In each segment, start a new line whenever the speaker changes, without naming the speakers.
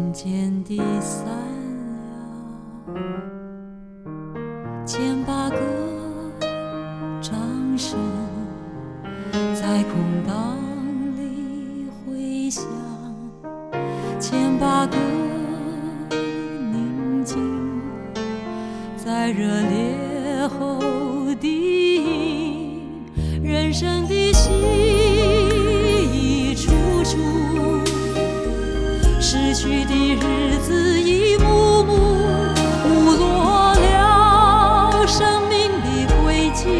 渐地散了，千把个掌声在空荡里回响，千把个宁静在热烈后低吟，人生的戏一出出，逝去的日子一幕幕，舞落了生命的轨迹，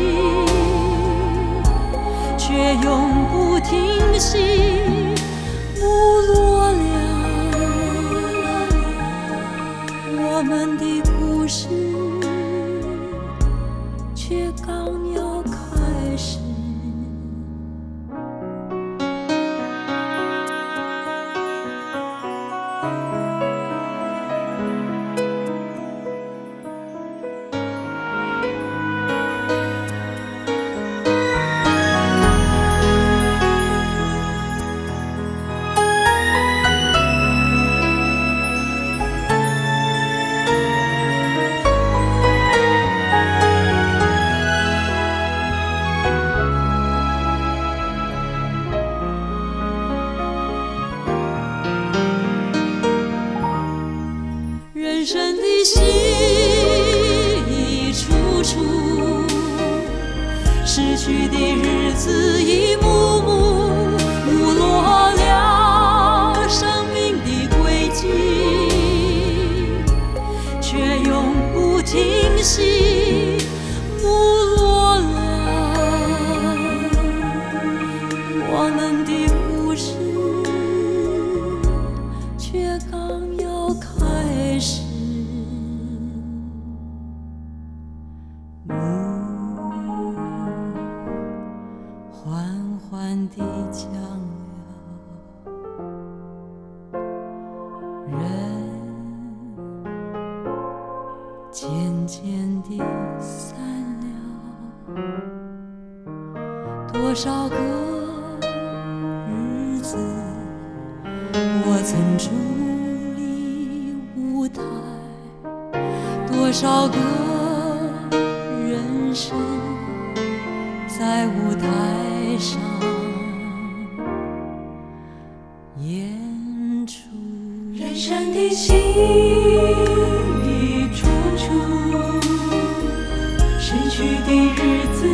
却永不停息。舞落了我们的故事，却刚要开始。人生的戏一出出，逝去的日子一幕幕，舞落了生命的轨迹，却永不停息。舞落了我们的故事，却刚要开始。雾缓缓地降了，人渐渐地散了，多少个日子我曾伫立舞台，多少个人生在舞台上演出。
人生的戏一出出，逝去的日子